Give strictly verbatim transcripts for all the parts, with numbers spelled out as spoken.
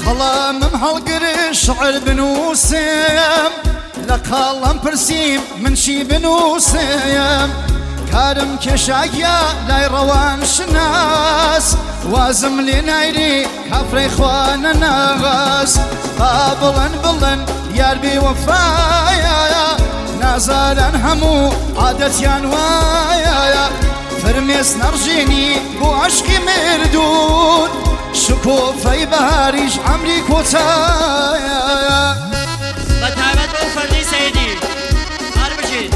خەڵامم هەڵگر شعر بنووسم لە قاڵم پرسیم من چی بنووسم کارم کێشاگیە لای ڕەوان شناس وازم لێ نایری کافرەی خوا نەناس با بڵێن بڵێن یار بێوەفایە نازاران هەموو عادەتیان وایە فرمێس نەڕژێنی بۆ عەشقی مردوون شکۆفەی بەهاریش عەمری کۆتایە بەتابەت بۆ فەردی سەیدی هەر بژین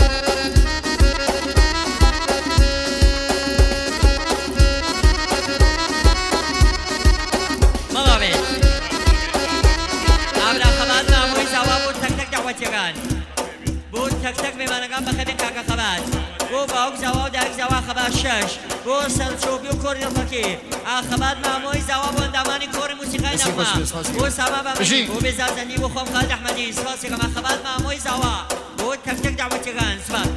مەڵاوێت ئابرا خەبات مامۆی زاوا بۆ تەک تەک داوەتیەکان بۆ تەک تەک میوانەکان بەخەبێن کاکە خەبات بۆ باوک زاوا و دایک زاوا خەبات شەش بۆ سەرچۆبی و کۆڕی ڕفەکێ ئاخەبات مامۆی زاوا بۆ ئەندامانی کۆڕی موسیقای نەغمە بۆ ساما بەمەژی بۆ بێزازەنی بۆ خۆم خالد ئەحمەدی سپاسێکم ئاخەبات مامۆی زاوا بۆ تەک تەک داوەتیەکان سپاس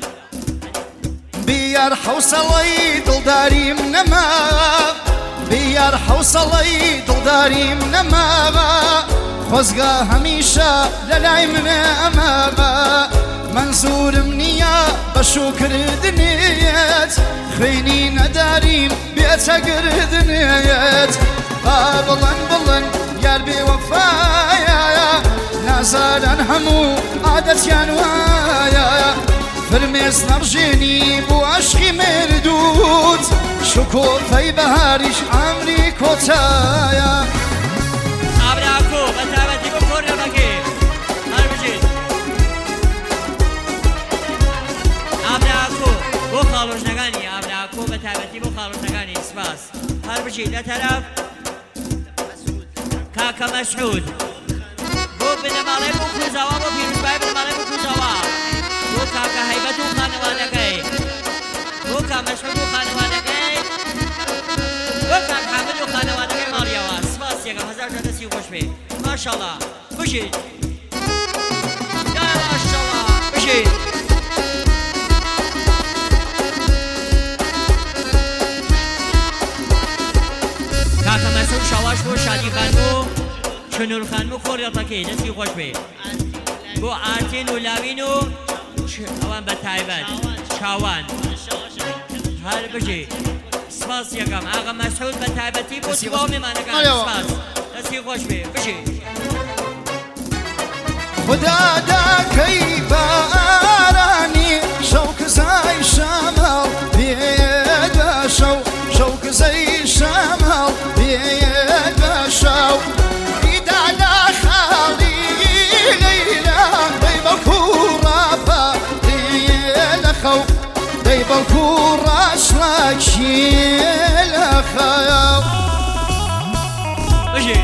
بیار حوسەڵەی دڵداریم نەما بیار حوسەڵەی دڵداریم نەماوە خۆزگا هەمیشە لە لای منە ئەماوە منزورم نییە بە شوکردنێت خوێنی نەداریم بێتەگردنێت با بڵێن بڵێن یار بێوەفایە نازاران هەموو عادەتیان وایە فرمێس نەڕژێنی بۆ عەشقی مردوت شکۆفەی بەهاریش عەمری کۆتایە ئابراکۆ بەتابەتی بۆ کۆڕ ڕفەکێ هەر بژین ئابراکۆ بۆ خاڵۆژنەکانی ئابراکۆ بەتابەتی بۆ خاڵۆژنەکانی سپاس هەر بژین لە تەرەف کاکە مەسعود بۆ بنەماڵەی بۆ کوزاوا بۆ پیرۆزبای بنەماڵەی بۆ کوزاوا بۆ کاکە هەیبەت و خانەوادەکەی بۆ کامەسعود و خانەوادەکەی بۆ کاک حامد و خانەوادەکەی ماڵیەوە سپاسێکم هەزار جار دەستی خۆش بێ ماشەڵڵا بژین یا ماشەڵڵا بژین کاکە مەسعود شاواش بۆ شادی خانم و شنور خانم و خۆڕێڵەکەی دەستی خۆش بێ بۆ ئارتین و لاوین و ئەوان بە تایبەت چاوان هەر بژێ سپاس یەکەم ئاغا مەسعود بە تایبەتی بۆ تواو میمانەکان سپاس دەستی خۆش بێ بژێ خدا داکەی بارانی شەو کزای شەمەڵ بێدە شەو شەو کزەی شەمەڵ بێدە شەو بیدا لە خاڵی لەیلا دەی بەکوڕاپە لە خەو دەی بەکوڕاشڵاکی لە خەو بژێ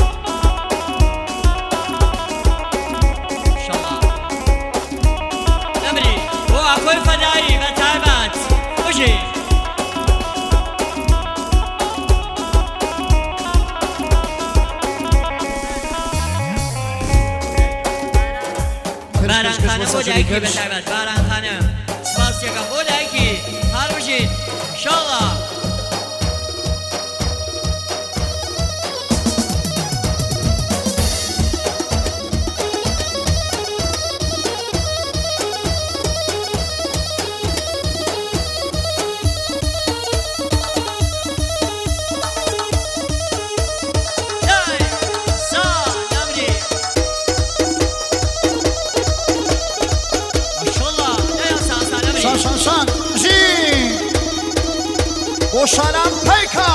ئەمری بۆ ئاکۆی فەدایی بە تایبەت بژێ باران خانم بۆ دایکی بە تایبەت باران خانم سپاسێکم بۆ دایکی هەر بژین ئینشاڵڵا شارم پیکا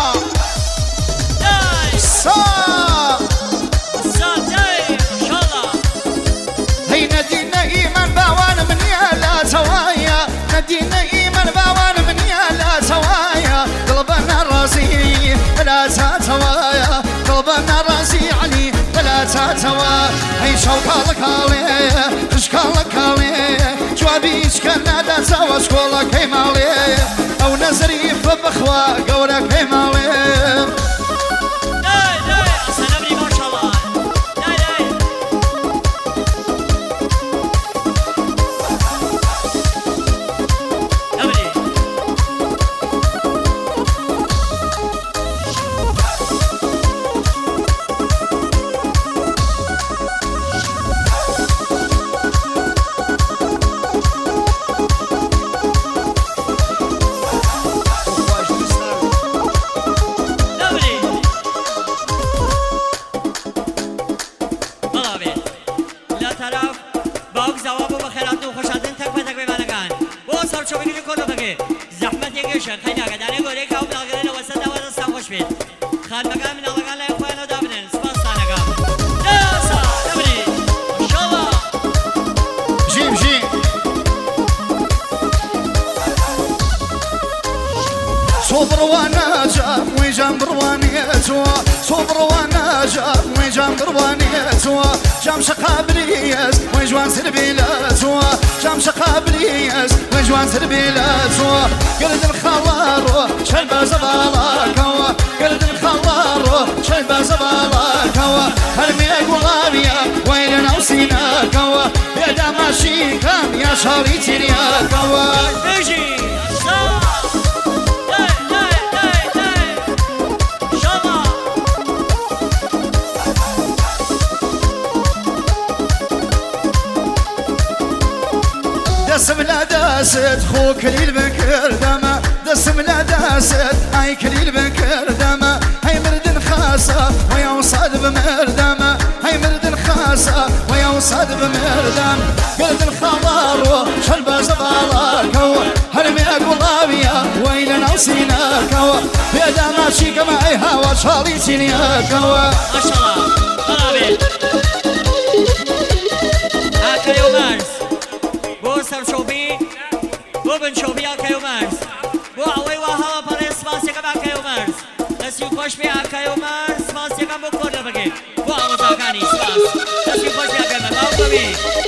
سا سا دای انشالله هی ندینه ایمان باوان منیا لا توایا ندینه ایمان باوان منیا لا توایا قلبنا رازی لا تتوایا قلبنا رازی علی لا تتوا هی شوکالک علی خشکالک علی جوابیش کنا دا زواج کولا کیمالی او نظری فبخوا قورا كيماوي داي داي اصلا نبري ما شاء الله داي داي نبري بێ زەحمەتێک گەشە خەیناکە دانێ گۆرەی کاو مناڵگەرە لە وەسەدا وەدەستا خۆش بێت خانمەکان مناڵەکان لای خۆیانەوە دابنن سپاسانەکان دەسا دەبنێ ماشەڵڵا ژیم ژیم صبروانا جاب ويجام برواني توا صبروانا جاب ويجام برواني توا جام شقابليس ويجوان سربيلا توا جام شقابليس ويجوان سربيلا توا قلد الخوارو شلبا زبالا كوا قلد الخوارو شلبا زبالا كوا هرمي قلابيا ويلنا وسينا كوا بيدا ماشي كام يا شاريتي يا كوا بيجي دسم لا داست خو كليل بكر دما دسم لا داست هاي كليل بكر دما هاي مرد خاصة ويا وصاد بمردما هاي مرد خاصة ويا وصاد بمردم قلد الخضار شلبة زبالة كوا هرمي أقلابيا ويلنا وسينا كوا بيدا ماشي كما اي هوا شاري سينيا كوا ما شاء الله طلابي هاكا يومارس بۆ سەرچۆبی بۆ بنچۆبی ئاکای و مەرز بۆ ئەوەی وا هەڵە پەڕێ سپاسیەکەم ئاکای و مەرز دەستی خۆش بێ ئاکای و مەرز سپاسیەکەم بۆ کۆر لەبەرگێ بۆ ئاڵۆزاکانی سپاس دەستی خۆش بێ ئاکای مەرز باوک بەبی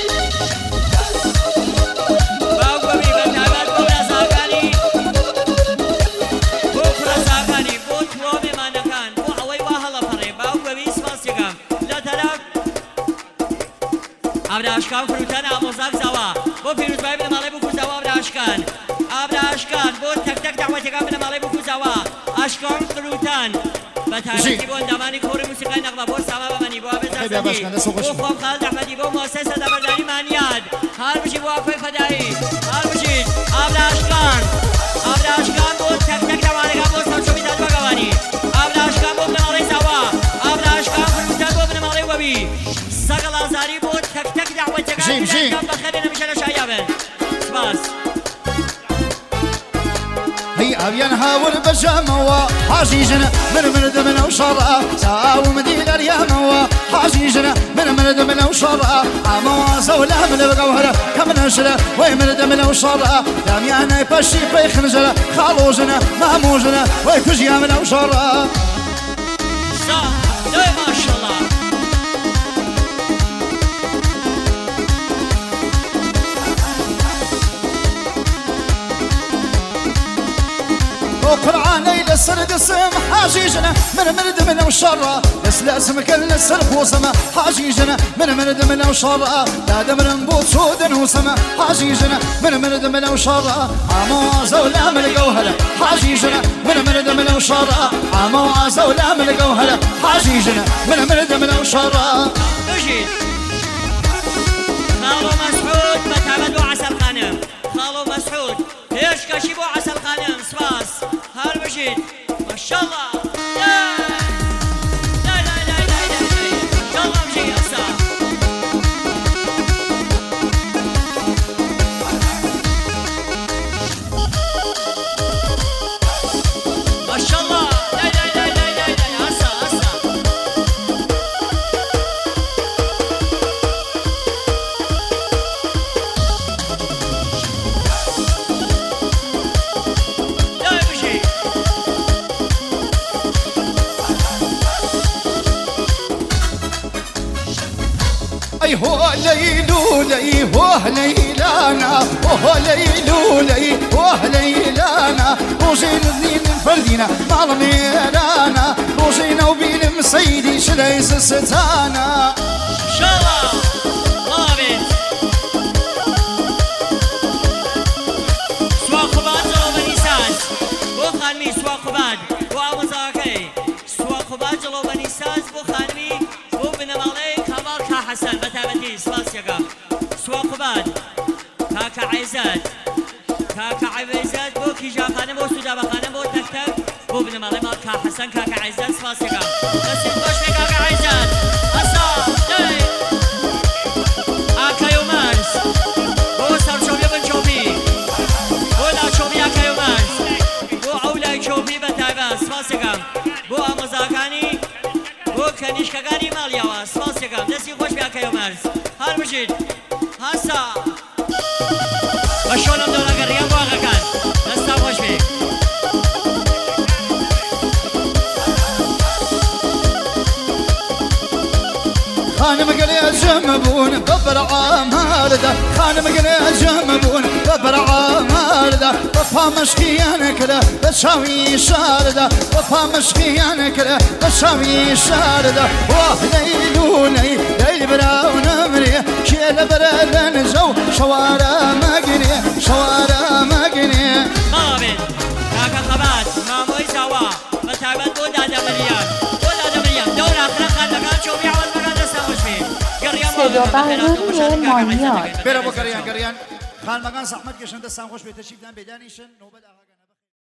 باوک بەبی بەتابەت بۆ برازاکانی بۆ کوڕەزاکانی بۆ تۆ مێمانەکان بۆ ئەوەی وا هەڵە پەڕێ باوک بەبی سپاسیەکەم لە تەرەف ئابراشکان فروتان ئامۆزاک زاوا بۆ پیرۆزبای بنەماڵەی بوو کوزاوا ئابراشکان ئابراشکان بۆ تەک تەک داوەتەکان بنەماڵەی بوو کوزاوا ئاشکان فروتان بە تایبەتی بۆ ئەندامانی کۆڕی موسیقای نەغمە بۆ ساما بەمەنی بۆ ئابێزازەندی بۆ خۆم خالد ئەحمەدی بۆ مۆسەسە دەبەردانی مانیاد هەر بژی بۆ ئاکۆی فەدایی هەر بژیت ئابراشکان ئابراشکان بۆ تەک تەک داوانەکان بۆ سەرچۆبی دادوەگەوانی ئابراشکان بۆ بنەماڵەی زاوا ئابراشکان فروتان بۆ بنەماڵەی وەبی سەگەڵ ئازاری بۆ تەک تەک داوەتەکان بنەکان بەخێرێ نەمیشە لە شایابن سپاس هي أبيان هاول بجاموا حاجيجنا من مرد من وشرع ساو مدينة الياموا حاجيجنا من مرد من وشرع عموا زولا من الجوهرة كم نشرة ويمرد من وشرع دام يعني بشي في خنجرة خالوجنا ماموجنا ويكجيا من وشرع ما شاء الله وقرعاني للسرد السم حاجيجنا من مرد من وشرع بس لازم كل السرف وسما حاجيجنا من مرد من وشرع لا دمر نبوت سود وسما حاجيجنا من مرد من وشرع عمو زولا من الجوهرة حاجيجنا من مرد من وشرع عمو زولا من الجوهرة حاجيجنا من مرد من وشرع اجي خالو مسعود بتعمدوا عسل خانم خالو مسعود ليش كشيبوا عسل خانم سباس هار بجيت ما شاء الله لا لا لا لا لا لا ما شاء الله بجي هسا ما شاء الله لا لا لا لا لا لا هسا هسا اي هو ليلو لي هو ليلانا هو ليلو لي هو ليلانا روجين اثنين فردينا مال ميلانا روجينا وبين مسيدي شليس ستانا ان شاء الله طابت سواق خباد جلو بني ساز بو خانمي سواق خباد بو عمزاكي سواق خباد جلو بني ساز بو خانمي بو بنمالي كمال كحسن بتابتي سباسيقا سواق خباد كاكا عيزات كاكا عيزات بو كيجا خانم بو سودا بخانم بو تكتك بو بنمالي مال كحسن كاكا عيزات سباسيقا بس البوش في كاكا عيزات هسا جاي آكا يومارس بو سر شوبي بن شوبي بو لا شوبي آكا ماڵیاوە سپاسێکم دەستی خۆش بیاکەی ومەرز هەر بژیت هەستا بە شۆڵم دەوڵەکە ڕیان باغەکان دەستا خۆش بێ خانم قلي جمبون ببرعام هارده خانم قلي جمبون ببرعام هارده وفا مشكيان كلا بشاوي شارده وفا مشكيان كلا بشاوي شارده واه ليلوني ليل براون امري شيل برلن جو شوارع مقني شوارع مقني ما بين كاكا خبات ماموي سوا بتعبد بو دادا مليان بو دادا مليان دور آخر خانقان شو بيعوض مقان دستا خوش بيه صدا برداری مانیات برا بو قریان قریان خان مقان زحمت کشنده سام خوش به تشریف دادن بدانیشن نوبت